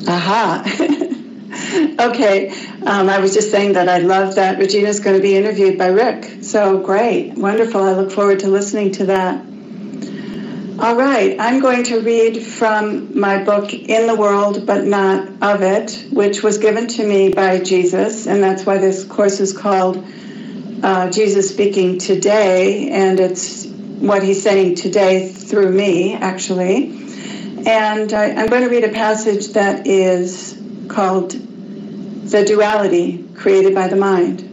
Aha. Okay. I was just saying that I love that Regina's going to be interviewed by Rick. So great. Wonderful. I look forward to listening to that. All right. I'm going to read from my book, In the World, But Not of It, which was given to me by Jesus. And that's why this course is called Jesus Speaking Today. And it's what he's saying today through me, actually. And I'm going to read a passage that is called The Duality Created by the Mind.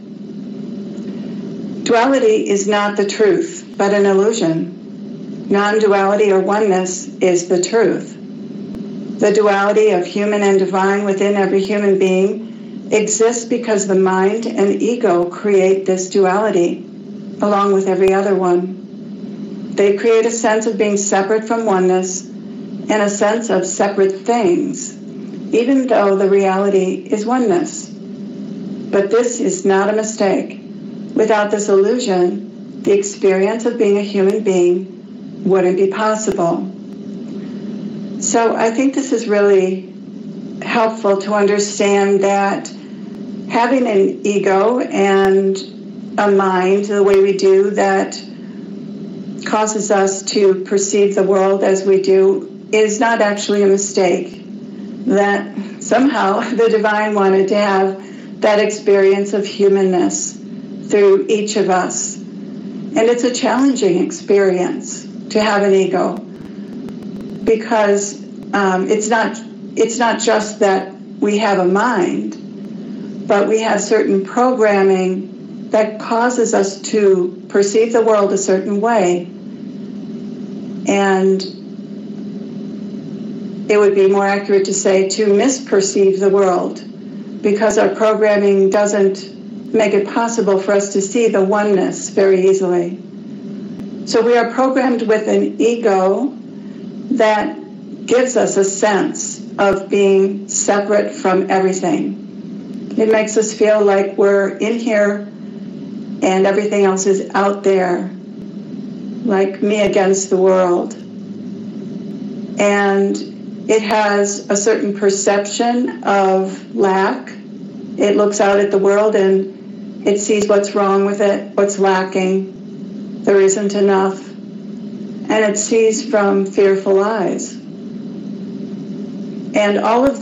Duality is not the truth, but an illusion. Non-duality or oneness is the truth. The duality of human and divine within every human being exists because the mind and ego create this duality, along with every other one. They create a sense of being separate from oneness and a sense of separate things, even though the reality is oneness. But this is not a mistake. Without this illusion, the experience of being a human being wouldn't be possible. So I think this is really helpful to understand that having an ego and a mind the way we do that causes us to perceive the world as we do is not actually a mistake. That somehow the divine wanted to have that experience of humanness through each of us. And it's a challenging experience to have an ego, because it's not just that we have a mind, but we have certain programming that causes us to perceive the world a certain way. And it would be more accurate to say to misperceive the world, because our programming doesn't make it possible for us to see the oneness very easily. So we are programmed with an ego that gives us a sense of being separate from everything. It makes us feel like we're in here and everything else is out there, like me against the world. And it has a certain perception of lack. It looks out at the world and it sees what's wrong with it, what's lacking. There isn't enough. And it sees from fearful eyes. And all of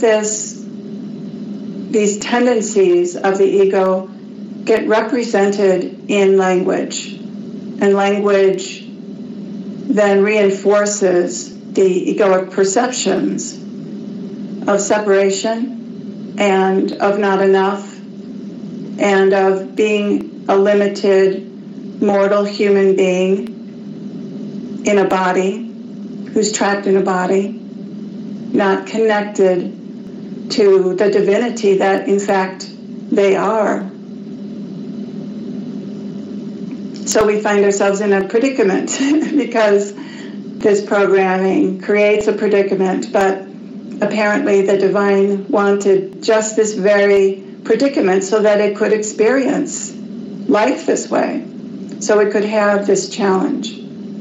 these tendencies of the ego get represented in language. And language then reinforces the egoic perceptions of separation and of not enough and of being a limited mortal human being in a body, who's trapped in a body, not connected to the divinity that in fact they are. So we find ourselves in a predicament because this programming creates a predicament, but apparently the divine wanted just this very predicament so that it could experience life this way, so it could have this challenge.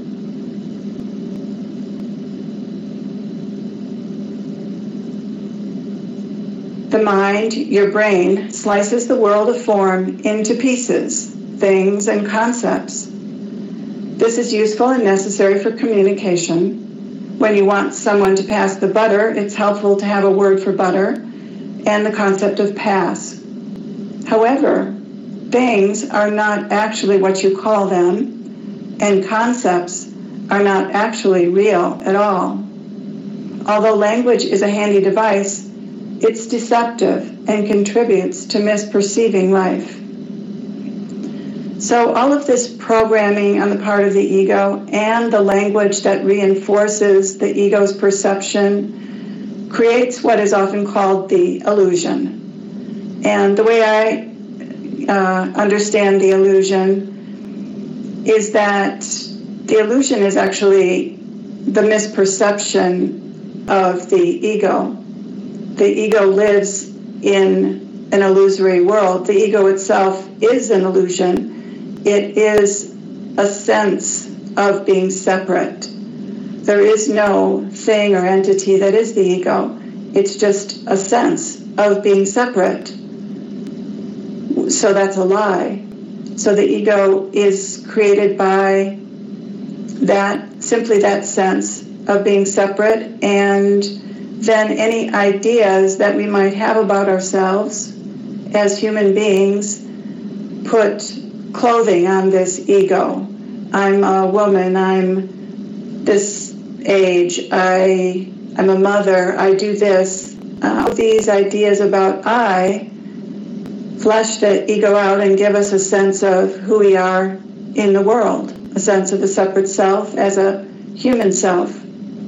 The mind, your brain, slices the world of form into pieces, things, and concepts. This is useful and necessary for communication. When you want someone to pass the butter, it's helpful to have a word for butter and the concept of pass. However, things are not actually what you call them, and concepts are not actually real at all. Although language is a handy device, it's deceptive and contributes to misperceiving life. So all of this programming on the part of the ego and the language that reinforces the ego's perception creates what is often called the illusion. And the way I understand the illusion is that the illusion is actually the misperception of the ego. The ego lives in an illusory world. The ego itself is an illusion. It is a sense of being separate. There is no thing or entity that is the ego. It's just a sense of being separate. So that's a lie. So the ego is created by simply that sense of being separate, and then any ideas that we might have about ourselves as human beings put clothing on this ego. I'm a woman, I'm this age, I'm a mother, I do this. These ideas about I flesh the ego out and give us a sense of who we are in the world, a sense of a separate self as a human self.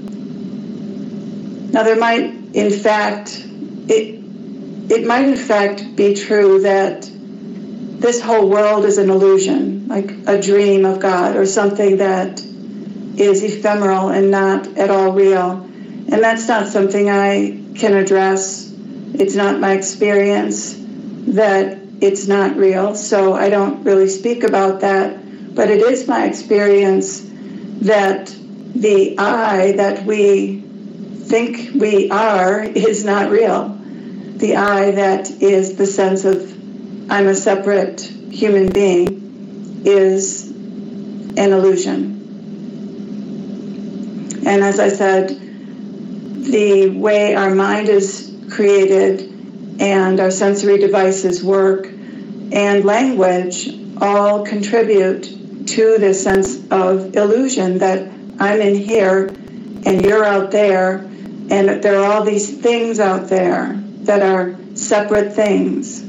Now there might, in fact, it might in fact be true that this whole world is an illusion, like a dream of God or something that is ephemeral and not at all real. And that's not something I can address. It's not my experience that it's not real, so I don't really speak about that. But it is my experience that the I that we think we are is not real. The I that is the sense of I'm a separate human being is an illusion. And as I said, the way our mind is created and our sensory devices work and language all contribute to this sense of illusion that I'm in here and you're out there, and there are all these things out there that are separate things.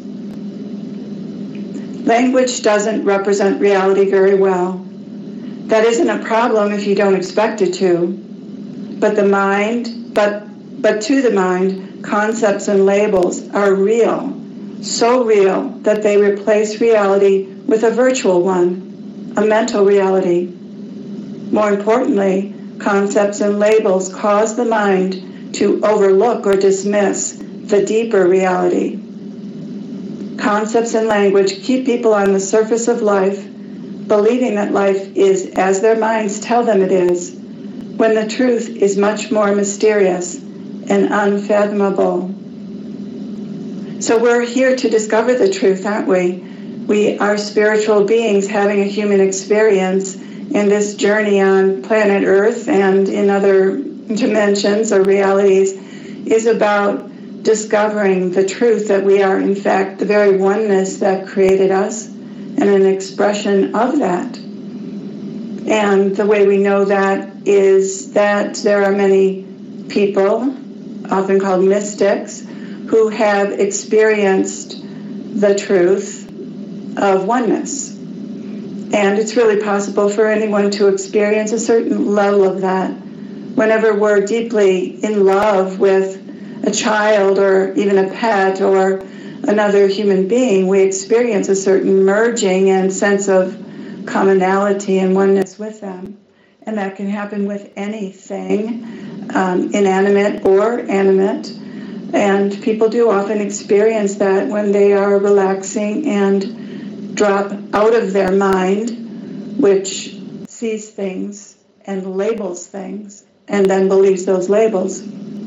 Language doesn't represent reality very well. That isn't a problem if you don't expect it to. But the mind, but to the mind, concepts and labels are real, so real that they replace reality with a virtual one, a mental reality. More importantly, concepts and labels cause the mind to overlook or dismiss the deeper reality. Concepts and language keep people on the surface of life, believing that life is as their minds tell them it is, when the truth is much more mysterious and unfathomable. So we're here to discover the truth, aren't we? We are spiritual beings having a human experience in this journey on planet Earth and in other dimensions or realities is about discovering the truth that we are, in fact, the very oneness that created us and an expression of that. And the way we know that is that there are many people, often called mystics, who have experienced the truth of oneness. And it's really possible for anyone to experience a certain level of that. Whenever we're deeply in love with a child or even a pet or another human being, we experience a certain merging and sense of commonality and oneness with them. And that can happen with anything, inanimate or animate. And people do often experience that when they are relaxing and drop out of their mind, which sees things and labels things and then believes those labels.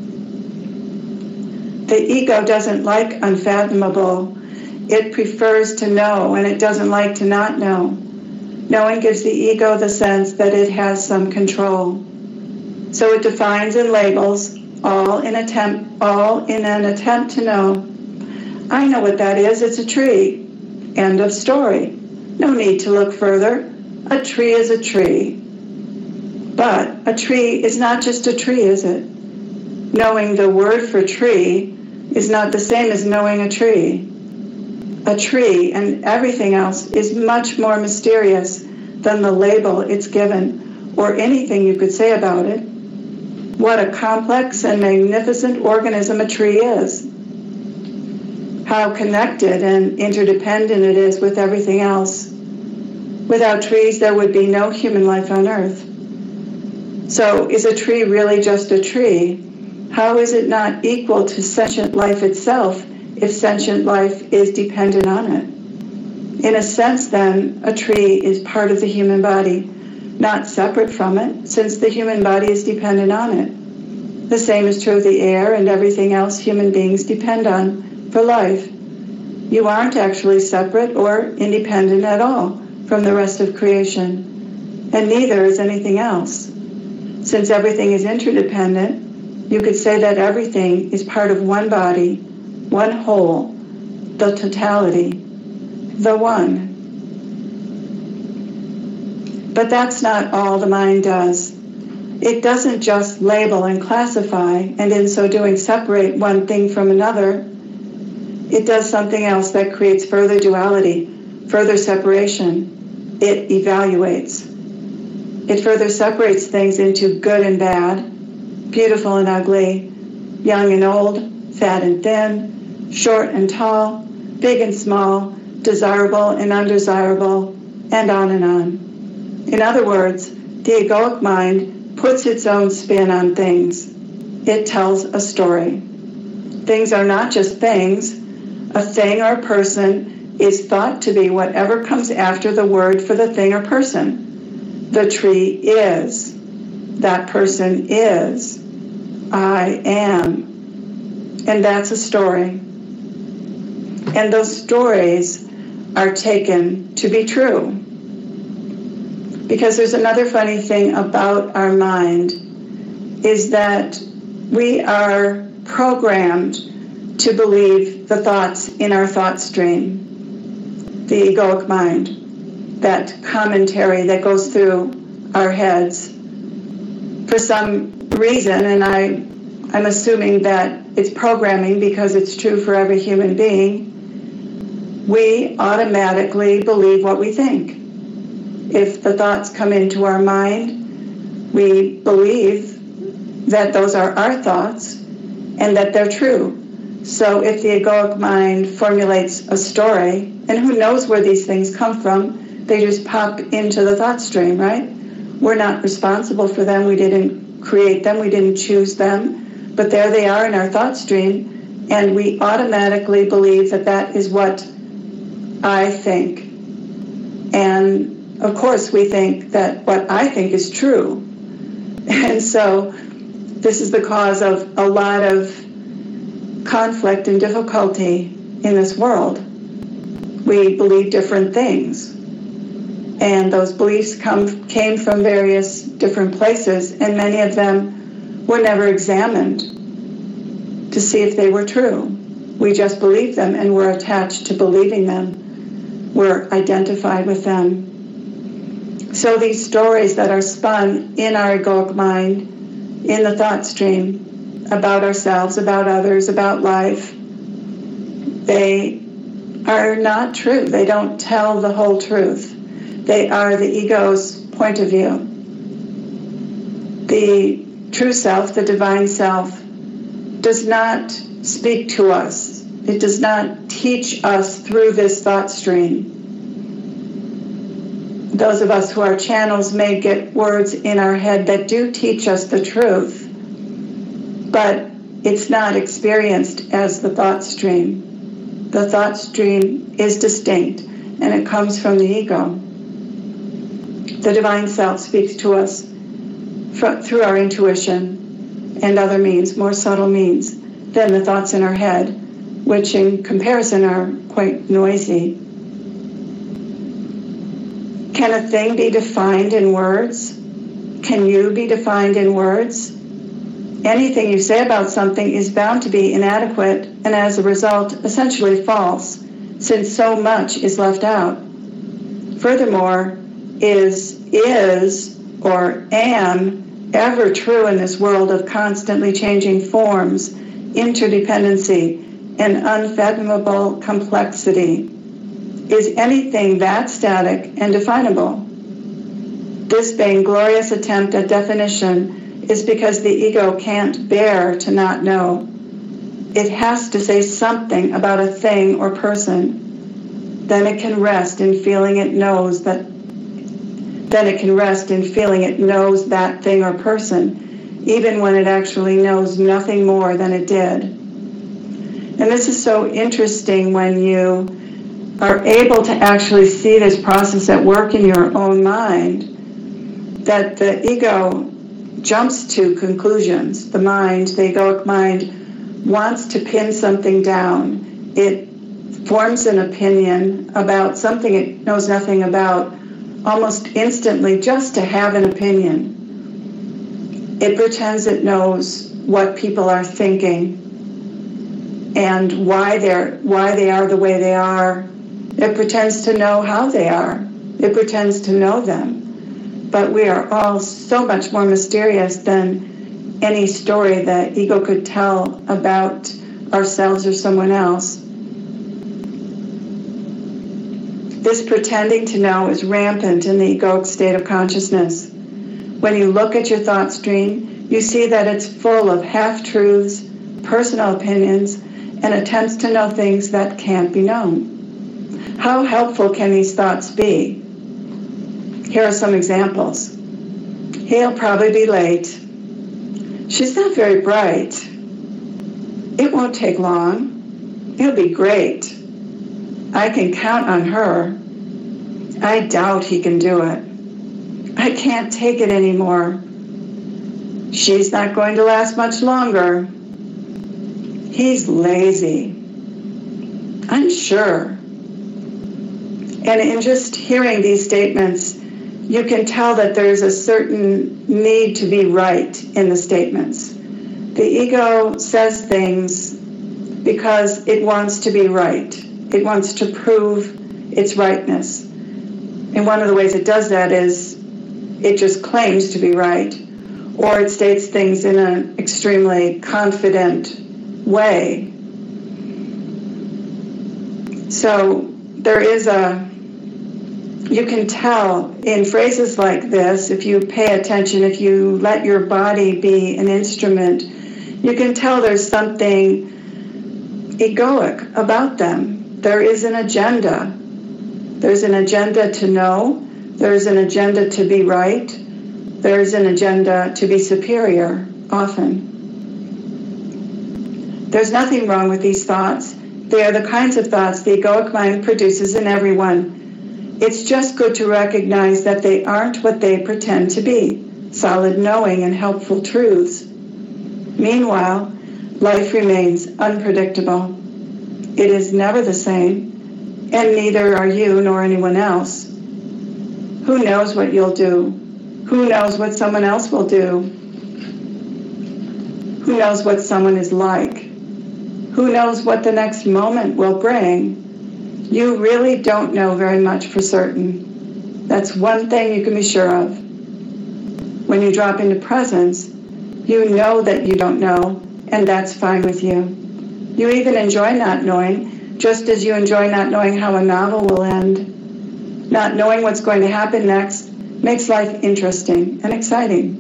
The ego doesn't like unfathomable. It prefers to know, and it doesn't like to not know. Knowing gives the ego the sense that it has some control. So it defines and labels, all in an attempt to know. I know what that is. It's a tree. End of story. No need to look further. A tree is a tree. But a tree is not just a tree, is it? Knowing the word for tree is not the same as knowing a tree. A tree and everything else is much more mysterious than the label it's given or anything you could say about it. What a complex and magnificent organism a tree is. How connected and interdependent it is with everything else. Without trees, there would be no human life on Earth. So is a tree really just a tree? How is it not equal to sentient life itself if sentient life is dependent on it? In a sense, then, a tree is part of the human body, not separate from it, since the human body is dependent on it. The same is true of the air and everything else human beings depend on for life. You aren't actually separate or independent at all from the rest of creation, and neither is anything else. Since everything is interdependent, you could say that everything is part of one body, one whole, the totality, the one. But that's not all the mind does. It doesn't just label and classify, and in so doing separate one thing from another. It does something else that creates further duality, further separation. It evaluates. It further separates things into good and bad, beautiful and ugly, young and old, fat and thin, short and tall, big and small, desirable and undesirable, and on and on. In other words, the egoic mind puts its own spin on things. It tells a story. Things are not just things. A thing or person is thought to be whatever comes after the word for the thing or person. The tree is. That person is. I am. And that's a story. And those stories are taken to be true. Because there's another funny thing about our mind, is that we are programmed to believe the thoughts in our thought stream, the egoic mind, that commentary that goes through our heads. For some reason, and I'm assuming that it's programming because it's true for every human being, we automatically believe what we think. If the thoughts come into our mind, we believe that those are our thoughts and that they're true. So if the egoic mind formulates a story, and who knows where these things come from, they just pop into the thought stream, right? We're not responsible for them. We didn't create them. We didn't choose them. But there they are in our thought stream, and we automatically believe that that is what I think. And of course, we think that what I think is true. And so this is the cause of a lot of conflict and difficulty in this world. We believe different things. And those beliefs came from various different places, and many of them were never examined to see if they were true. We just believed them and were attached to believing them. We're identified with them. So these stories that are spun in our egoic mind, in the thought stream, about ourselves, about others, about life, they are not true. They don't tell the whole truth. They are the ego's point of view. The true self, the divine self, does not speak to us. It does not teach us through this thought stream. Those of us who are channels may get words in our head that do teach us the truth, but it's not experienced as the thought stream. The thought stream is distinct, and it comes from the ego. The divine self speaks to us through our intuition and other means, more subtle means, than the thoughts in our head, which in comparison are quite noisy. Can a thing be defined in words? Can you be defined in words? Anything you say about something is bound to be inadequate and as a result essentially false, since so much is left out. Furthermore, is or am ever true in this world of constantly changing forms, interdependency, and unfathomable complexity? Is anything that static and definable? This vainglorious attempt at definition is because the ego can't bear to not know. It has to say something about a thing or person. Then it can rest in feeling it knows that thing or person, even when it actually knows nothing more than it did. And this is so interesting when you are able to actually see this process at work in your own mind, that the ego jumps to conclusions. The egoic mind, wants to pin something down. It forms an opinion about something it knows nothing about almost instantly just to have an opinion. It pretends it knows what people are thinking and why they are the way they are. It pretends to know how they are. It pretends to know them. But we are all so much more mysterious than any story that ego could tell about ourselves or someone else. This pretending to know is rampant in the egoic state of consciousness. When you look at your thought stream, you see that it's full of half-truths, personal opinions, and attempts to know things that can't be known. How helpful can these thoughts be? Here are some examples. He'll probably be late. She's not very bright. It won't take long. It'll be great. I can count on her. I doubt he can do it. I can't take it anymore. She's not going to last much longer. He's lazy. I'm sure. And in just hearing these statements, you can tell that there's a certain need to be right in the statements. The ego says things because it wants to be right. It wants to prove its rightness. And one of the ways it does that is it just claims to be right, or it states things in an extremely confident way. So there is you can tell in phrases like this, if you pay attention, if you let your body be an instrument, you can tell there's something egoic about them. There is an agenda. There's an agenda to know. There's an agenda to be right. There's an agenda to be superior, often. There's nothing wrong with these thoughts. They are the kinds of thoughts the egoic mind produces in everyone. It's just good to recognize that they aren't what they pretend to be, solid knowing and helpful truths. Meanwhile, life remains unpredictable. It is never the same, and neither are you nor anyone else. Who knows what you'll do? Who knows what someone else will do? Who knows what someone is like? Who knows what the next moment will bring? You really don't know very much for certain. That's one thing you can be sure of. When you drop into presence, you know that you don't know, and that's fine with you. You even enjoy not knowing, just as you enjoy not knowing how a novel will end. Not knowing what's going to happen next makes life interesting and exciting.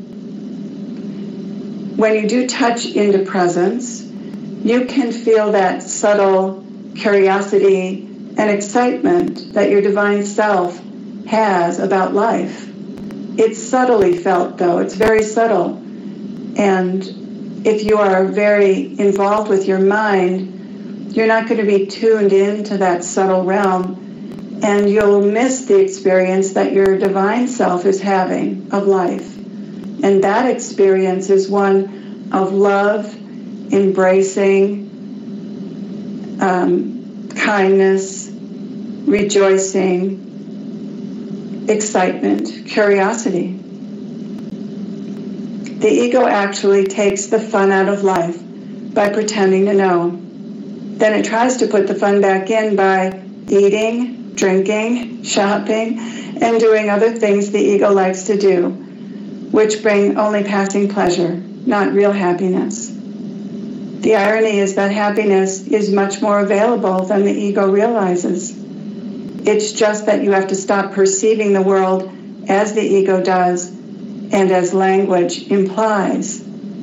When you do touch into presence, you can feel that subtle curiosity and excitement that your divine self has about life. It's subtly felt, though. It's very subtle. And if you are very involved with your mind, you're not going to be tuned into that subtle realm, and you'll miss the experience that your divine self is having of life. And that experience is one of love, embracing, kindness, rejoicing, excitement, curiosity. The ego actually takes the fun out of life by pretending to know. Then it tries to put the fun back in by eating, drinking, shopping, and doing other things the ego likes to do, which bring only passing pleasure, not real happiness. The irony is that happiness is much more available than the ego realizes. It's just that you have to stop perceiving the world as the ego does and as language implies.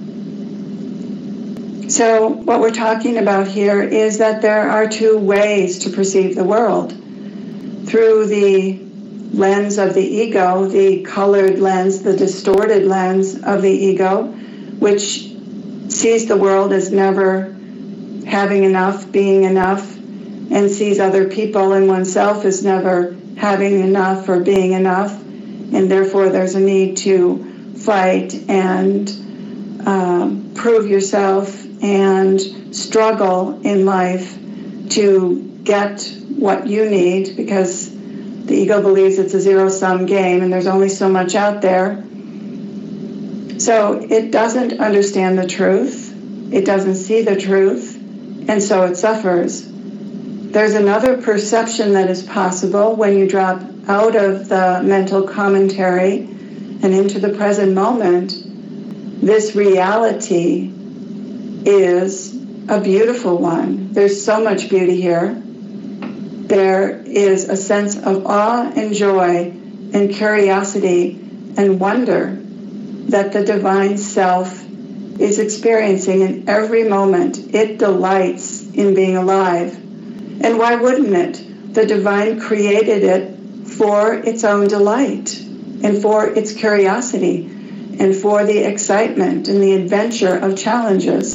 So what we're talking about here is that there are two ways to perceive the world. Through the lens of the ego, the colored lens, the distorted lens of the ego, which sees the world as never having enough, being enough, and sees other people and oneself as never having enough or being enough, and therefore there's a need to fight and prove yourself and struggle in life to get what you need, because the ego believes it's a zero-sum game and there's only so much out there. So it doesn't understand the truth, it doesn't see the truth, and so it suffers. There's another perception that is possible when you drop out of the mental commentary and into the present moment. This reality is a beautiful one. There's so much beauty here. There is a sense of awe and joy and curiosity and wonder that the divine self is experiencing in every moment. It delights in being alive. And why wouldn't it? The divine created it for its own delight and for its curiosity and for the excitement and the adventure of challenges.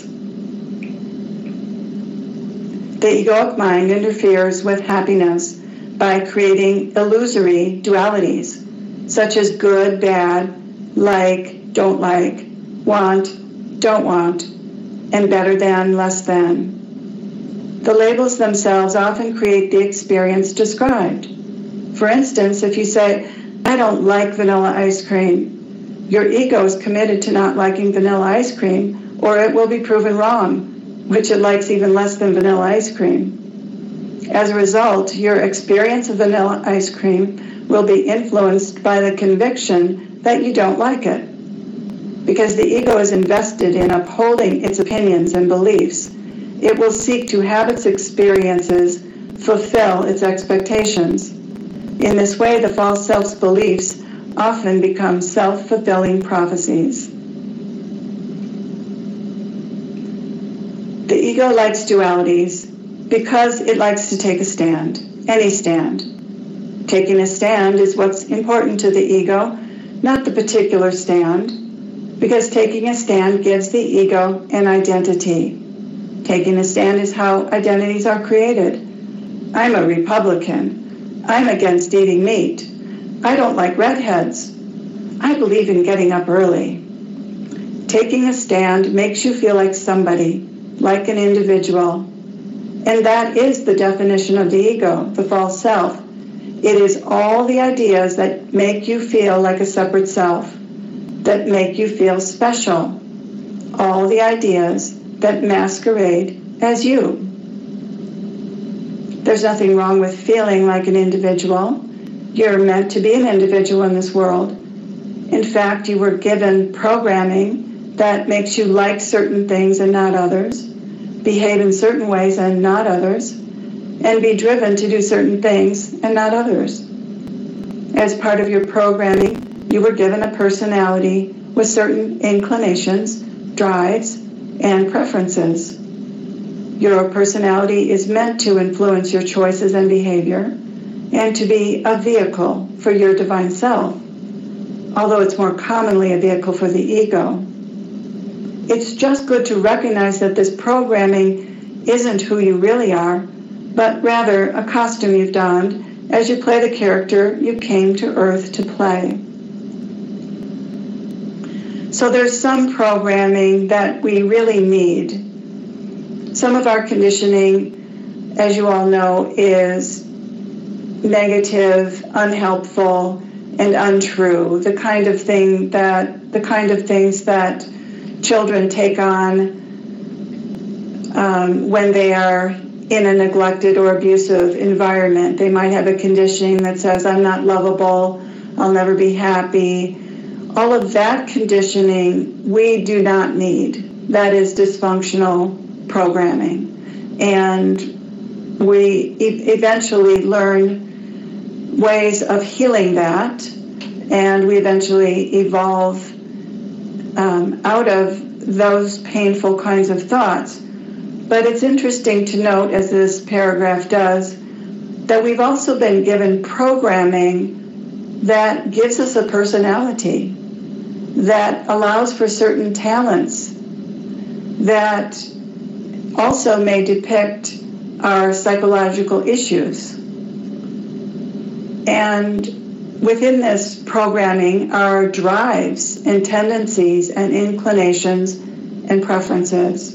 The egoic mind interferes with happiness by creating illusory dualities, such as good, bad, like, don't like, want, don't want, and better than, less than. The labels themselves often create the experience described. For instance, if you say, I don't like vanilla ice cream, your ego is committed to not liking vanilla ice cream, or it will be proven wrong, which it likes even less than vanilla ice cream. As a result, your experience of vanilla ice cream will be influenced by the conviction that you don't like it. Because the ego is invested in upholding its opinions and beliefs, it will seek to have its experiences fulfill its expectations. In this way, the false self's beliefs often become self-fulfilling prophecies. The ego likes dualities because it likes to take a stand, any stand. Taking a stand is what's important to the ego, not the particular stand, because taking a stand gives the ego an identity. Taking a stand is how identities are created. I'm a Republican. I'm against eating meat. I don't like redheads. I believe in getting up early. Taking a stand makes you feel like somebody, like an individual. And that is the definition of the ego, the false self. It is all the ideas that make you feel like a separate self, that make you feel special. All the ideas that masquerade as you. There's nothing wrong with feeling like an individual. You're meant to be an individual in this world. In fact, you were given programming that makes you like certain things and not others, behave in certain ways and not others, and be driven to do certain things and not others. As part of your programming, you were given a personality with certain inclinations, drives, and preferences. Your personality is meant to influence your choices and behavior and to be a vehicle for your divine self, although it's more commonly a vehicle for the ego. It's just good to recognize that this programming isn't who you really are, but rather a costume you've donned as you play the character you came to Earth to play. So there's some programming that we really need. Some of our conditioning, as you all know, is negative, unhelpful, and untrue. The kind of things that children take on when they are in a neglected or abusive environment. They might have a conditioning that says, I'm not lovable, I'll never be happy. All of that conditioning we do not need. That is dysfunctional programming. And we eventually learn ways of healing that, and we eventually evolve out of those painful kinds of thoughts. But it's interesting to note, as this paragraph does, that we've also been given programming that gives us a personality, that allows for certain talents, that also may depict our psychological issues. And within this programming are drives and tendencies and inclinations and preferences.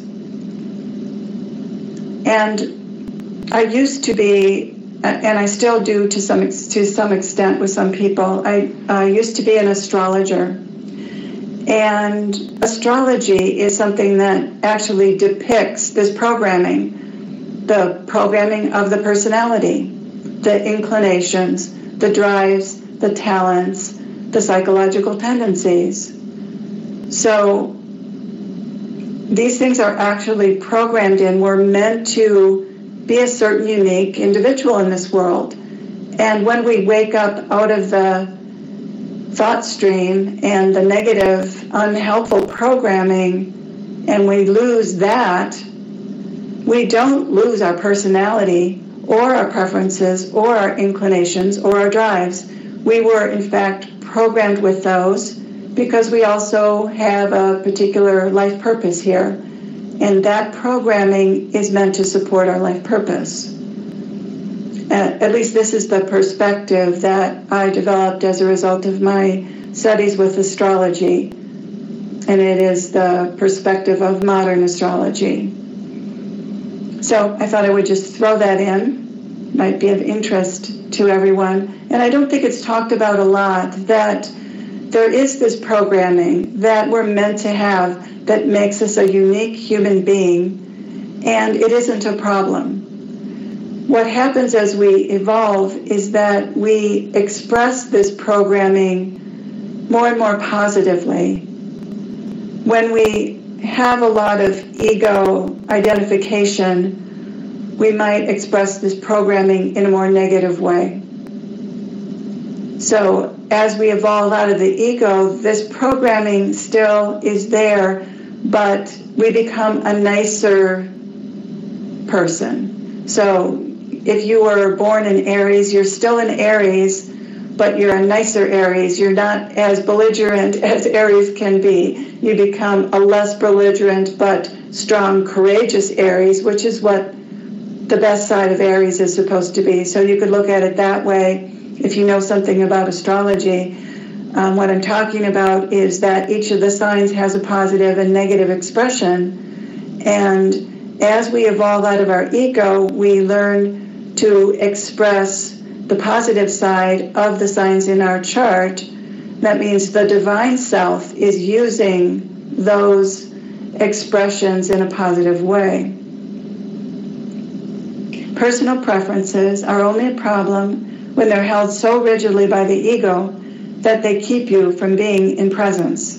And I used to be, and I still do to some extent with some people, I used to be an astrologer. And astrology is something that actually depicts this programming, the programming of the personality, the inclinations, the drives, the talents, the psychological tendencies. So these things are actually programmed in. We're meant to be a certain unique individual in this world. And when we wake up out of the thought stream and the negative, unhelpful programming, and we lose that, we don't lose our personality or our preferences or our inclinations or our drives. We were, in fact, programmed with those because we also have a particular life purpose here. And that programming is meant to support our life purpose. At least this is the perspective that I developed as a result of my studies with astrology. And it is the perspective of modern astrology. So I thought I would just throw that in. Might be of interest to everyone. And I don't think it's talked about a lot that there is this programming that we're meant to have that makes us a unique human being, and it isn't a problem. What happens as we evolve is that we express this programming more and more positively. When we have a lot of ego identification, we might express this programming in a more negative way. So as we evolve out of the ego, this programming still is there, but we become a nicer person. So if you were born in Aries, you're still in Aries, but you're a nicer Aries. You're not as belligerent as Aries can be. You become a less belligerent but strong, courageous Aries, which is what the best side of Aries is supposed to be. So you could look at it that way. If you know something about astrology, what I'm talking about is that each of the signs has a positive and negative expression. And as we evolve out of our ego, we learn to express the positive side of the signs in our chart. That means the divine self is using those expressions in a positive way. Personal preferences are only a problem when they're held so rigidly by the ego that they keep you from being in presence.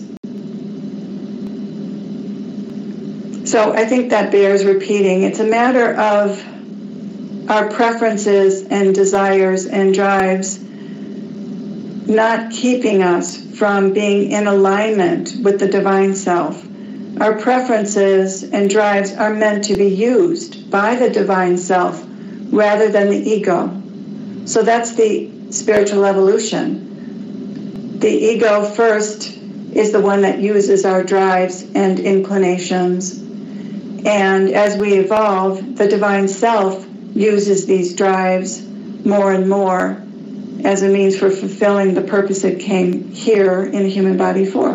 So I think that bears repeating. It's a matter of our preferences and desires and drives not keeping us from being in alignment with the divine self. Our preferences and drives are meant to be used by the divine self rather than the ego. So that's the spiritual evolution. The ego first is the one that uses our drives and inclinations. And as we evolve, the divine self uses these drives more and more as a means for fulfilling the purpose it came here in a human body for.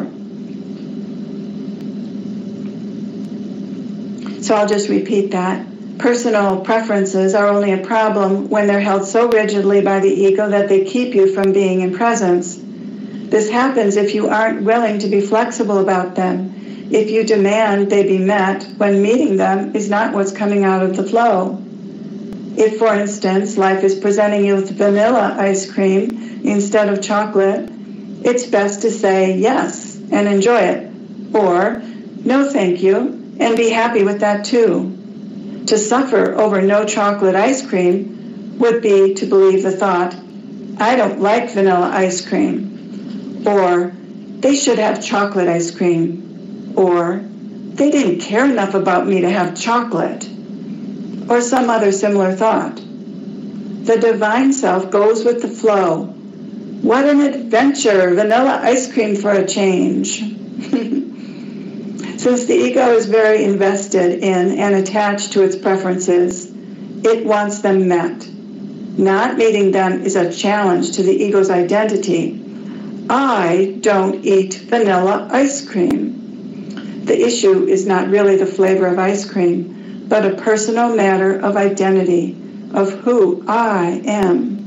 So I'll just repeat that. Personal preferences are only a problem when they're held so rigidly by the ego that they keep you from being in presence. This happens if you aren't willing to be flexible about them, if you demand they be met when meeting them is not what's coming out of the flow. If, for instance, life is presenting you with vanilla ice cream instead of chocolate, it's best to say yes and enjoy it, or no thank you and be happy with that too. To suffer over no chocolate ice cream would be to believe the thought, I don't like vanilla ice cream, or they should have chocolate ice cream, or they didn't care enough about me to have chocolate, or some other similar thought. The divine self goes with the flow. What an adventure, vanilla ice cream for a change. Since the ego is very invested in and attached to its preferences, it wants them met. Not meeting them is a challenge to the ego's identity. I don't eat vanilla ice cream. The issue is not really the flavor of ice cream, but a personal matter of identity, of who I am.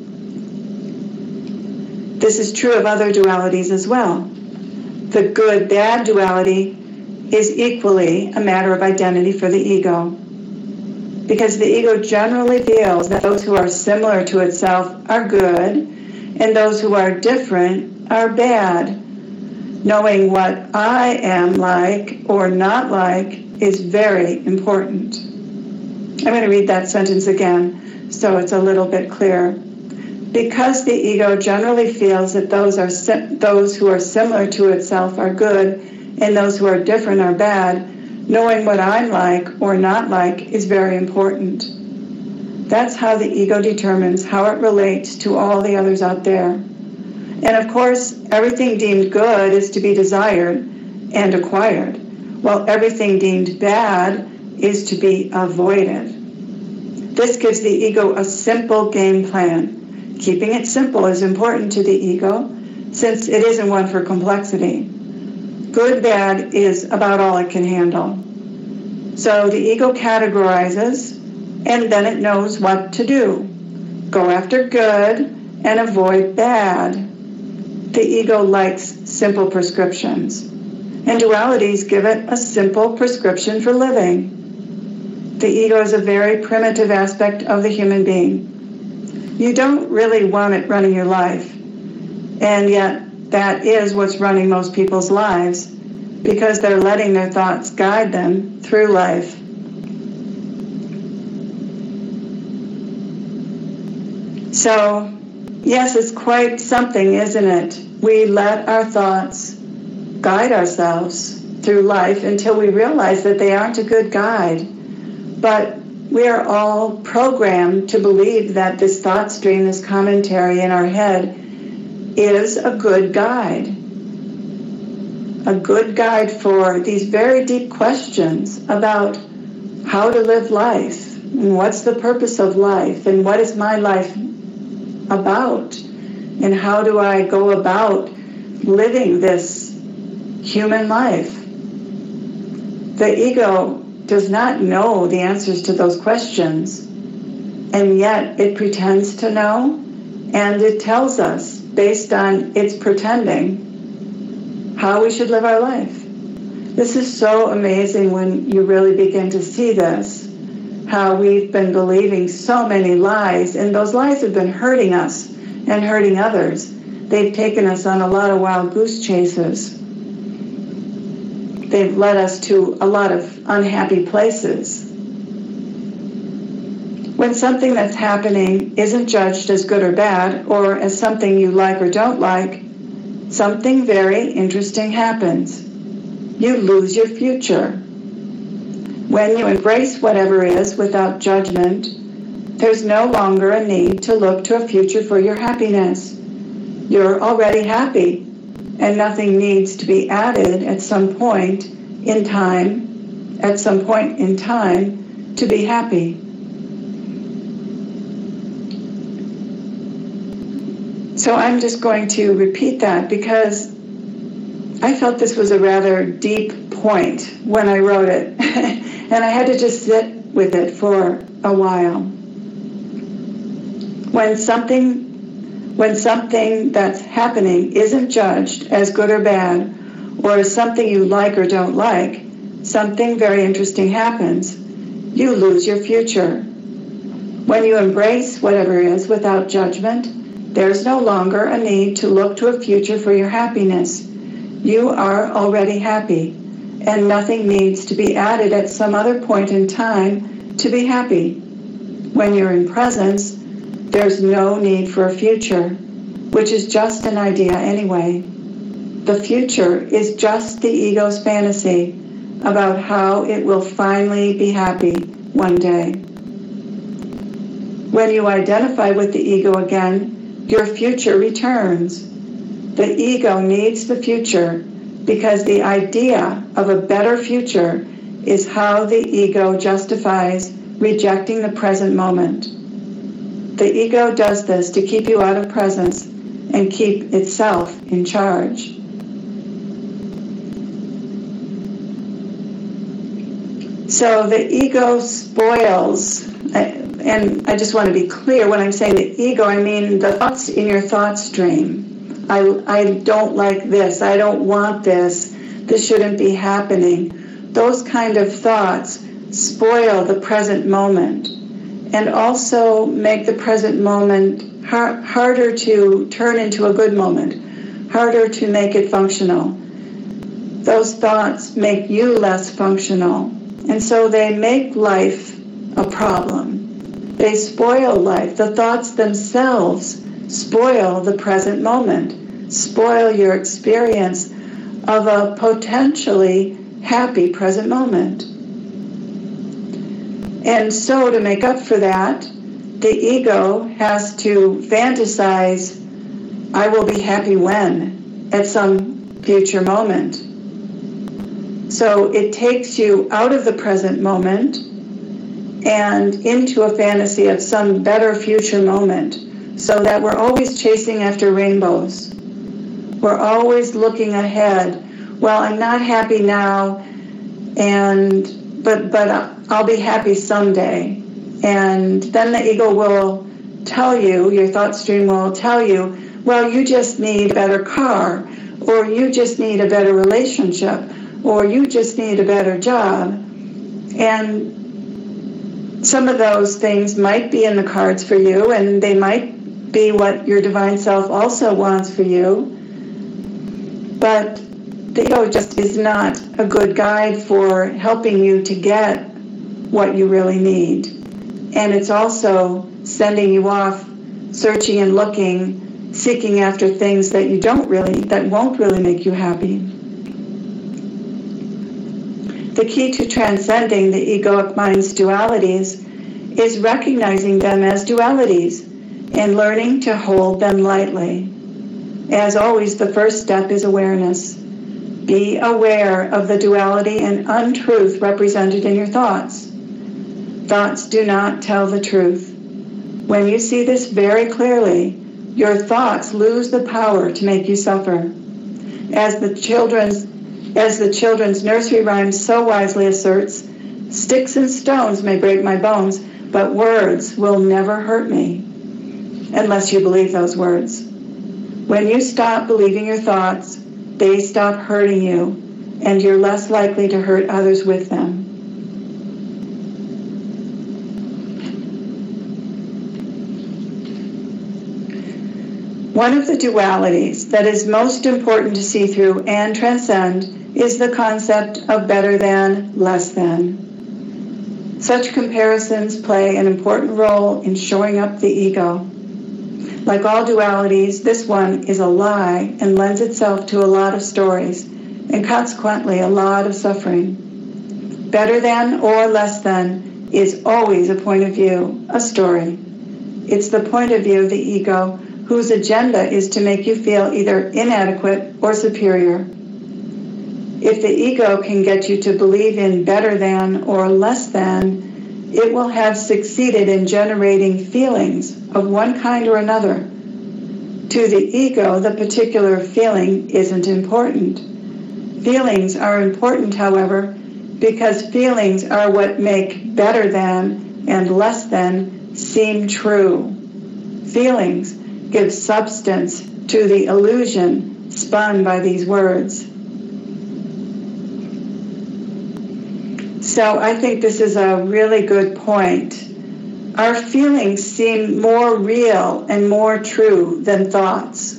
This is true of other dualities as well. The good-bad duality is equally a matter of identity for the ego, because the ego generally feels that those who are similar to itself are good, and those who are different are bad. Knowing what I am like or not like is very important. I'm going to read that sentence again so it's a little bit clearer. Because the ego generally feels that those who are similar to itself are good and those who are different are bad, knowing what I'm like or not like is very important. That's how the ego determines how it relates to all the others out there. And of course, everything deemed good is to be desired and acquired, while everything deemed bad is to be avoided. This gives the ego a simple game plan. Keeping it simple is important to the ego, since it isn't one for complexity. Good-bad is about all it can handle. So the ego categorizes, and then it knows what to do. Go after good and avoid bad. The ego likes simple prescriptions, and dualities give it a simple prescription for living. The ego is a very primitive aspect of the human being. You don't really want it running your life, and yet that is what's running most people's lives, because they're letting their thoughts guide them through life. So, yes, it's quite something, isn't it? We let our thoughts guide ourselves through life until we realize that they aren't a good guide. But we are all programmed to believe that this thought stream, this commentary in our head, is a good guide. A good guide for these very deep questions about how to live life, and what's the purpose of life, and what is my life about, and how do I go about living this human life. The ego does not know the answers to those questions, and yet it pretends to know, and it tells us, based on its pretending, how we should live our life. This is so amazing when you really begin to see this, how we've been believing so many lies, and those lies have been hurting us and hurting others. They've taken us on a lot of wild goose chases. They've led us to a lot of unhappy places. When something that's happening isn't judged as good or bad, or as something you like or don't like, something very interesting happens. You lose your future. When you embrace whatever is without judgment, there's no longer a need to look to a future for your happiness. You're already happy, and nothing needs to be added at some point in time, to be happy. So I'm just going to repeat that because I felt this was a rather deep point when I wrote it, and I had to just sit with it for a while. When something that's happening isn't judged as good or bad, or as something you like or don't like, something very interesting happens. You lose your future. When you embrace whatever is without judgment, there's no longer a need to look to a future for your happiness. You are already happy, and nothing needs to be added at some other point in time to be happy. When you're in presence, there's no need for a future, which is just an idea anyway. The future is just the ego's fantasy about how it will finally be happy one day. When you identify with the ego again, your future returns. The ego needs the future because the idea of a better future is how the ego justifies rejecting the present moment. The ego does this to keep you out of presence and keep itself in charge. So the ego spoils, and I just want to be clear, when I'm saying the ego, I mean the thoughts in your thought stream. I don't like this, I don't want this shouldn't be happening. Those kind of thoughts spoil the present moment and also make the present moment harder to turn into a good moment, harder to make it functional. Those thoughts make you less functional. And so they make life a problem. They spoil life. The thoughts themselves spoil the present moment, spoil your experience of a potentially happy present moment. And so to make up for that, the ego has to fantasize, I will be happy when, at some future moment. So it takes you out of the present moment and into a fantasy of some better future moment, so that we're always chasing after rainbows. We're always looking ahead. Well, I'm not happy now, but I'll be happy someday. And then the ego will tell you, your thought stream will tell you, well, you just need a better car, or you just need a better relationship, or you just need a better job. And some of those things might be in the cards for you, and they might be what your divine self also wants for you. But the ego just is not a good guide for helping you to get what you really need. And it's also sending you off searching and looking, seeking after things that won't really make you happy. The key to transcending the egoic mind's dualities is recognizing them as dualities and learning to hold them lightly. As always, the first step is awareness. Be aware of the duality and untruth represented in your thoughts. Thoughts do not tell the truth. When you see this very clearly, your thoughts lose the power to make you suffer. As the children's nursery rhyme so wisely asserts, sticks and stones may break my bones, but words will never hurt me, unless you believe those words. When you stop believing your thoughts, they stop hurting you, and you're less likely to hurt others with them. One of the dualities that is most important to see through and transcend is the concept of better than, less than. Such comparisons play an important role in showing up the ego. Like all dualities, this one is a lie and lends itself to a lot of stories, and consequently a lot of suffering. Better than or less than is always a point of view, a story. It's the point of view of the ego, whose agenda is to make you feel either inadequate or superior. If the ego can get you to believe in better than or less than, it will have succeeded in generating feelings of one kind or another. To the ego, the particular feeling isn't important. Feelings are important, however, because feelings are what make better than and less than seem true. Feelings give substance to the illusion spun by these words. So I think this is a really good point. Our feelings seem more real and more true than thoughts.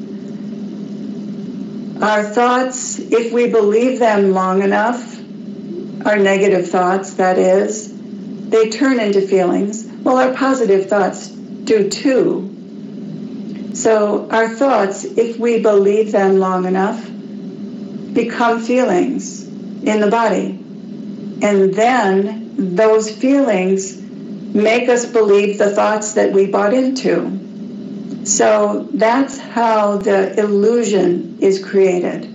Our thoughts, if we believe them long enough, our negative thoughts, that is, they turn into feelings. Well, our positive thoughts do too. So our thoughts, if we believe them long enough, become feelings in the body. And then those feelings make us believe the thoughts that we bought into. So that's how the illusion is created.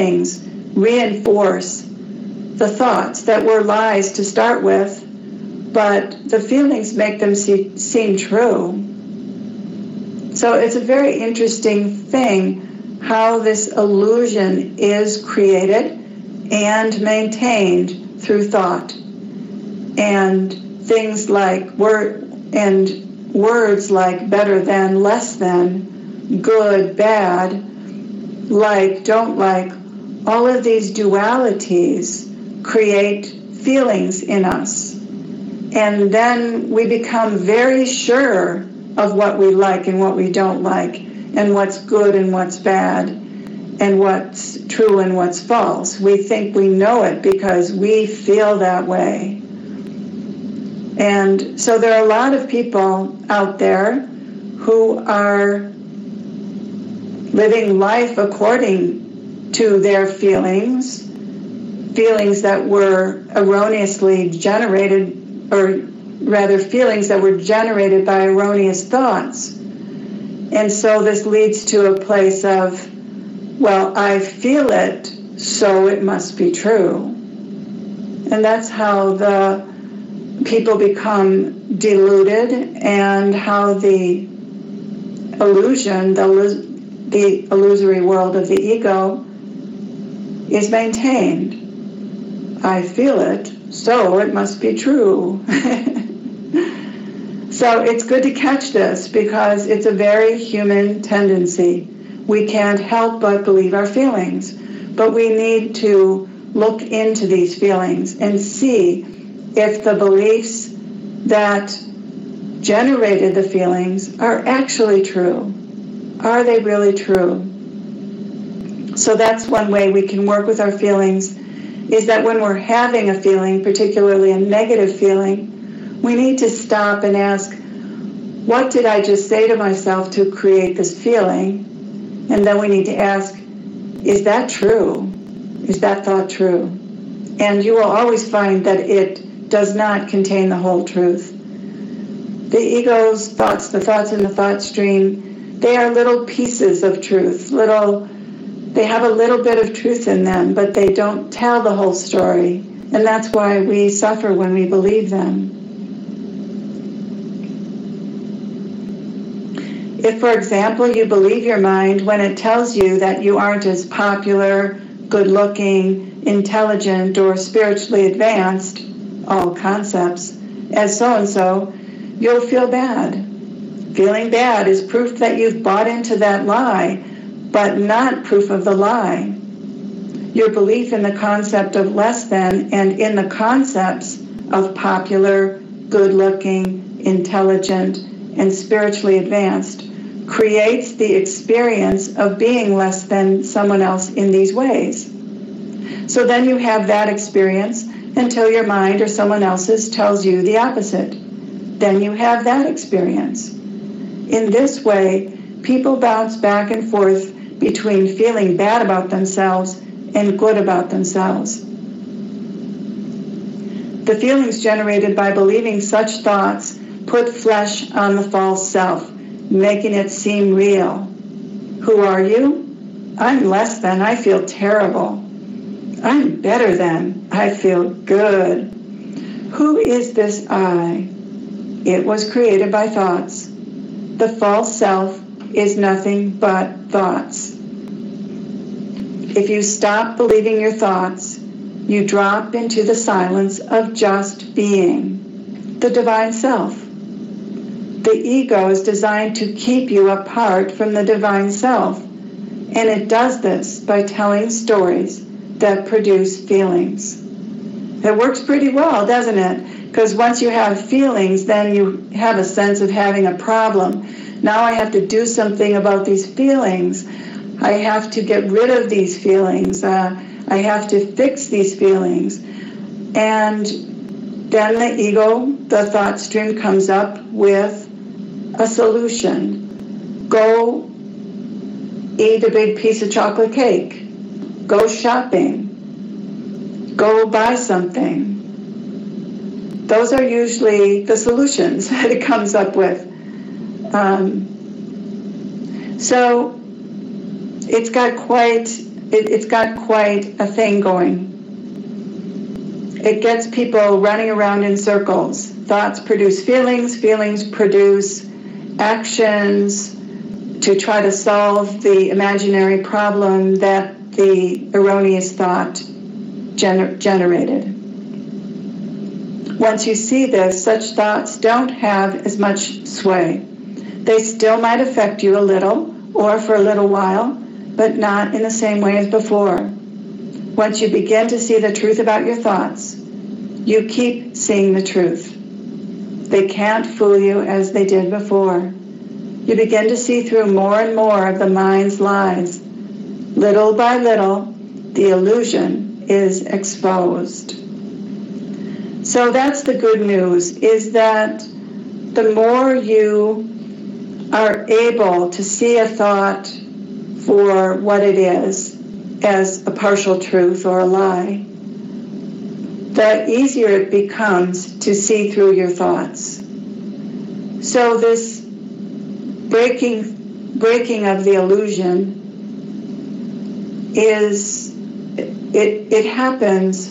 Feelings reinforce the thoughts that were lies to start with, but the feelings make them seem true. So it's a very interesting thing how this illusion is created and maintained through thought. And things like words like better than, less than, good, bad, like, don't like, all of these dualities create feelings in us. And then we become very sure of what we like and what we don't like, and what's good and what's bad, and what's true and what's false. We think we know it because we feel that way. And so there are a lot of people out there who are living life according to their feelings that were erroneously generated, or rather feelings that were generated by erroneous thoughts. And so this leads to a place of, well, I feel it, so it must be true. And that's how the people become deluded, and how the illusion, the illusory world of the ego is maintained. I feel it, so it must be true. So it's good to catch this, because it's a very human tendency. We can't help but believe our feelings, but we need to look into these feelings and see if the beliefs that generated the feelings are actually true. Are they really true? So that's one way we can work with our feelings, is that when we're having a feeling, particularly a negative feeling, we need to stop and ask, what did I just say to myself to create this feeling? And then we need to ask, is that true? Is that thought true? And you will always find that it does not contain the whole truth. The ego's thoughts, the thoughts in the thought stream, they are little pieces of truth. They have a little bit of truth in them, but they don't tell the whole story. And that's why we suffer when we believe them. If, for example, you believe your mind when it tells you that you aren't as popular, good-looking, intelligent, or spiritually advanced, all concepts, as so-and-so, you'll feel bad. Feeling bad is proof that you've bought into that lie, but not proof of the lie. Your belief in the concept of less than and in the concepts of popular, good-looking, intelligent, and spiritually advanced creates the experience of being less than someone else in these ways. So then you have that experience until your mind or someone else's tells you the opposite. Then you have that experience. In this way, people bounce back and forth between feeling bad about themselves and good about themselves. The feelings generated by believing such thoughts put flesh on the false self, making it seem real. Who are you? I'm less than, I feel terrible. I'm better than, I feel good. Who is this I? It was created by thoughts. The false self is nothing but thoughts. If you stop believing your thoughts, you drop into the silence of just being, the divine self. The ego is designed to keep you apart from the divine self, and it does this by telling stories that produce feelings. It works pretty well, doesn't it? Because once you have feelings, then you have a sense of having a problem. Now I have to do something about these feelings. I have to get rid of these feelings. I have to fix these feelings. And then the ego, the thought stream, comes up with a solution. Go eat a big piece of chocolate cake. Go shopping. Go buy something. Those are usually the solutions that it comes up with. So it's got quite a thing going. it gets people running around in circles. Thoughts produce feelings, feelings produce actions to try to solve the imaginary problem that the erroneous thought generated. Once you see this, such thoughts don't have as much sway. They still might affect you a little or for a little while, but not in the same way as before. Once you begin to see the truth about your thoughts, you keep seeing the truth. They can't fool you as they did before. You begin to see through more and more of the mind's lies. Little by little, the illusion is exposed. So that's the good news, is that the more you are able to see a thought for what it is, as a partial truth or a lie, the easier it becomes to see through your thoughts. So this breaking of the illusion is, it happens,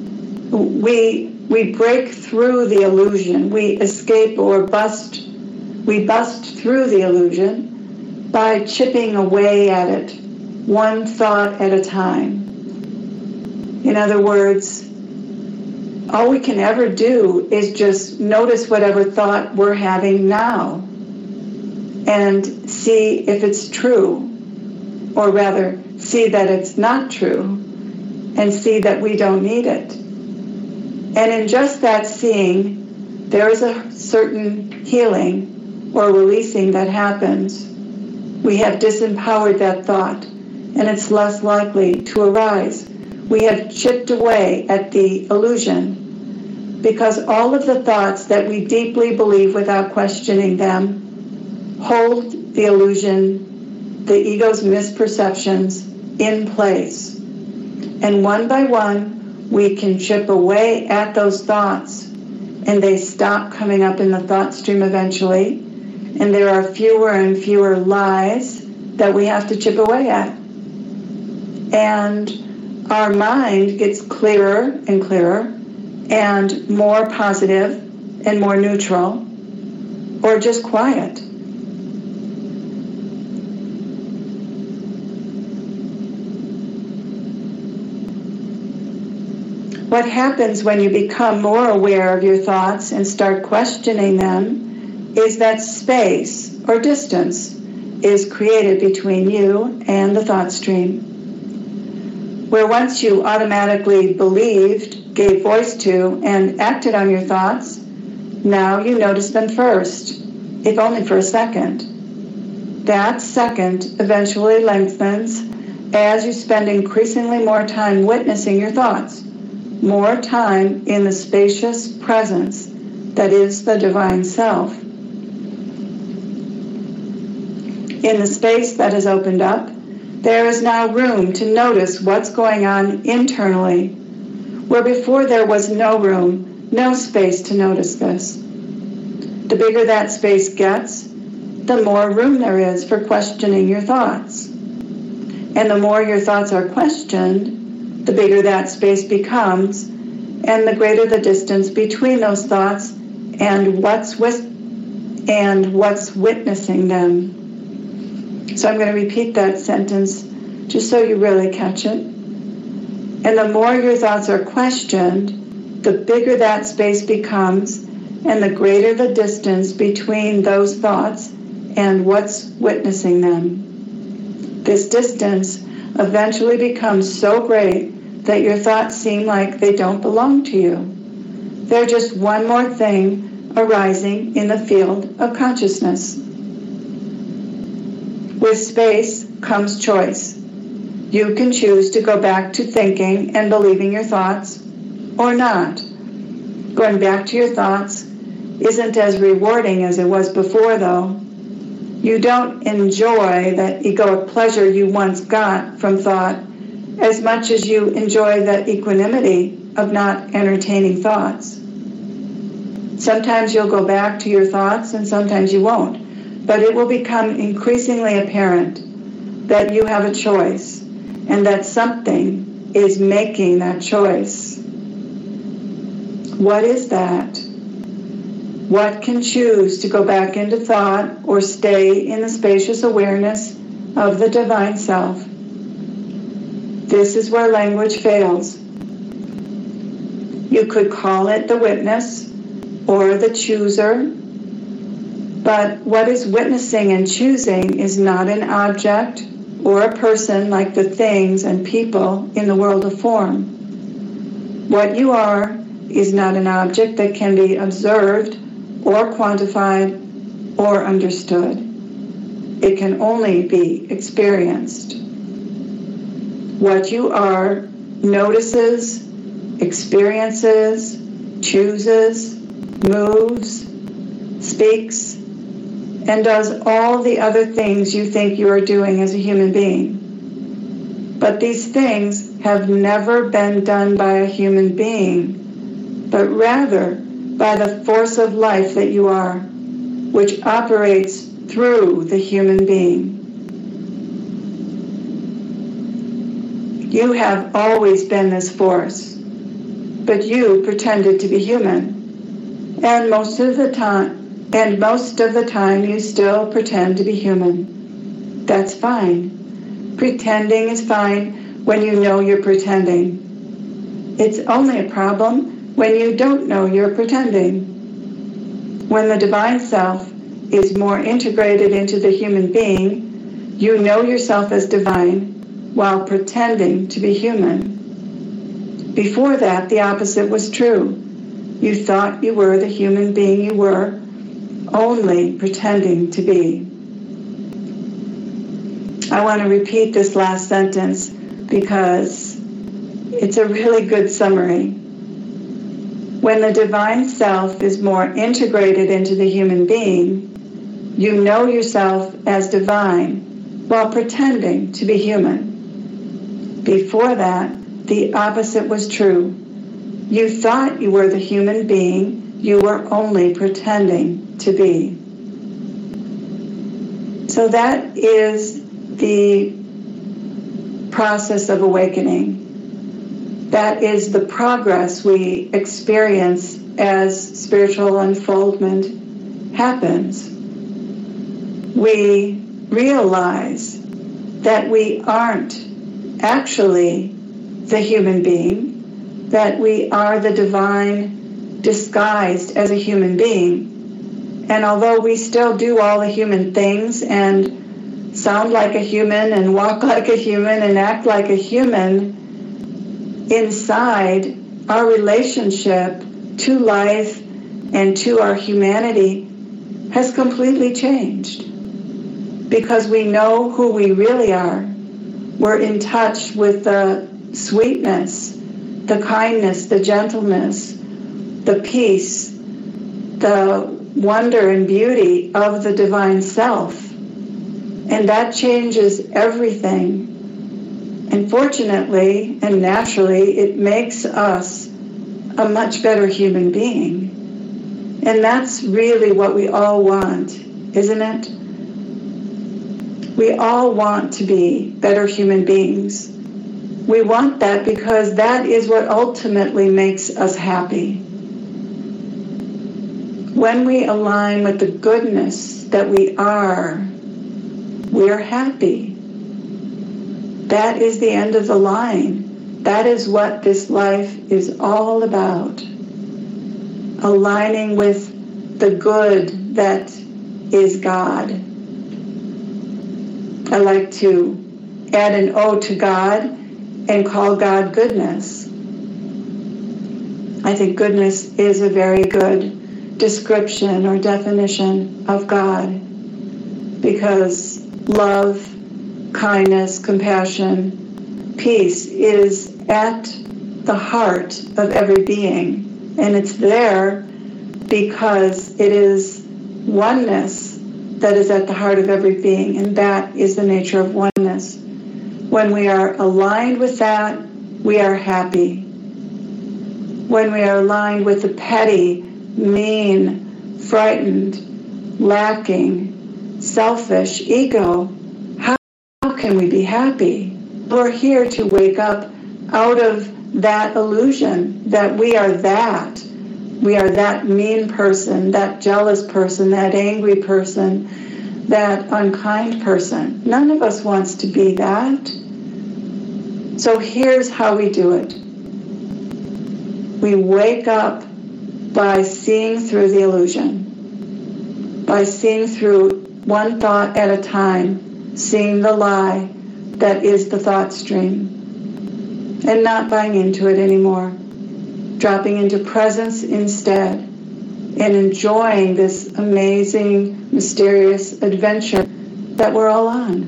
we break through the illusion, we escape or we bust through the illusion by chipping away at it, one thought at a time. In other words, all we can ever do is just notice whatever thought we're having now and see if it's true, or rather, see that it's not true and see that we don't need it. And in just that seeing, there is a certain healing or releasing that happens. We have disempowered that thought, and it's less likely to arise. We have chipped away at the illusion, because all of the thoughts that we deeply believe without questioning them hold the illusion, the ego's misperceptions, in place. And one by one, we can chip away at those thoughts, and they stop coming up in the thought stream eventually, and there are fewer and fewer lies that we have to chip away at. And our mind gets clearer and clearer, and more positive and more neutral, or just quiet. What happens when you become more aware of your thoughts and start questioning them is that space or distance is created between you and the thought stream. Where once you automatically believed, gave voice to, and acted on your thoughts, now you notice them first, if only for a second. That second eventually lengthens as you spend increasingly more time witnessing your thoughts, more time in the spacious presence that is the divine self. In the space that has opened up, there is now room to notice what's going on internally, where before there was no room, no space to notice this. The bigger that space gets, the more room there is for questioning your thoughts. And the more your thoughts are questioned, the bigger that space becomes, and the greater the distance between those thoughts and what's witnessing them. So I'm going to repeat that sentence just so you really catch it. And the more your thoughts are questioned, the bigger that space becomes, and the greater the distance between those thoughts and what's witnessing them. This distance eventually becomes so great that your thoughts seem like they don't belong to you. They're just one more thing arising in the field of consciousness. With space comes choice. You can choose to go back to thinking and believing your thoughts or not. Going back to your thoughts isn't as rewarding as it was before, though. You don't enjoy that egoic pleasure you once got from thought as much as you enjoy the equanimity of not entertaining thoughts. Sometimes you'll go back to your thoughts and sometimes you won't, but it will become increasingly apparent that you have a choice and that something is making that choice. What is that? What can choose to go back into thought or stay in the spacious awareness of the divine self? This is where language fails. You could call it the witness or the chooser, but what is witnessing and choosing is not an object or a person like the things and people in the world of form. What you are is not an object that can be observed or quantified or understood. It can only be experienced. What you are notices, experiences, chooses, moves, speaks, and does all the other things you think you are doing as a human being. But these things have never been done by a human being, but rather by the force of life that you are, which operates through the human being. You have always been this force, but you pretended to be human. And most of the time you still pretend to be human. That's fine. Pretending is fine when you know you're pretending. It's only a problem when you don't know you're pretending. When the divine self is more integrated into the human being, you know yourself as divine while pretending to be human. Before that, the opposite was true. You thought you were the human being you were, only pretending to be. I want to repeat this last sentence because it's a really good summary. When the divine self is more integrated into the human being, you know yourself as divine while pretending to be human. Before that, the opposite was true. You thought you were the human being you were only pretending to be. So that is the process of awakening. That is the progress we experience as spiritual unfoldment happens. We realize that we aren't actually the human being, that we are the divine disguised as a human being. And although we still do all the human things and sound like a human and walk like a human and act like a human, inside our relationship to life and to our humanity has completely changed. Because we know who we really are. We're in touch with the sweetness, the kindness, the gentleness, the peace, the wonder and beauty of the divine self. And that changes everything. And fortunately and naturally, it makes us a much better human being. And that's really what we all want, isn't it? We all want to be better human beings. We want that because that is what ultimately makes us happy. When we align with the goodness that we are, we're happy. That is the end of the line. That is what this life is all about. Aligning with the good that is God. I like to add an O to God and call God goodness. I think goodness is a very good description or definition of God, because love, kindness, compassion, peace is at the heart of every being, and it's there because it is oneness that is at the heart of every being, and that is the nature of oneness. When we are aligned with that, we are happy. When we are aligned with the petty, mean, frightened, lacking, selfish ego, how can we be happy? We're here to wake up out of that illusion that we are that, we are that mean person, that jealous person, that angry person, that unkind person. None of us wants to be that. So here's how we do it. We wake up by seeing through the illusion, by seeing through one thought at a time, seeing the lie that is the thought stream, and not buying into it anymore, dropping into presence instead, and enjoying this amazing, mysterious adventure that we're all on.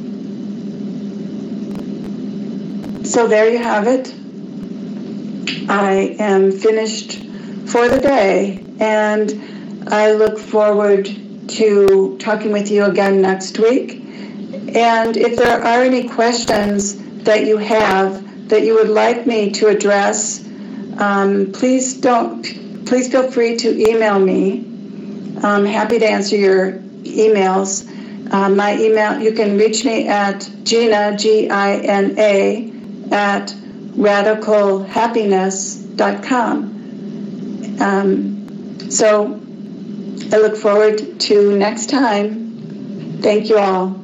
So there you have it. I am finished for the day, and I look forward to talking with you again next week. And if there are any questions that you have that you would like me to address, please feel free to email me. I'm happy to answer your emails. My email, you can reach me at Gina, Gina, at radicalhappiness.com. So I look forward to next time. Thank you all.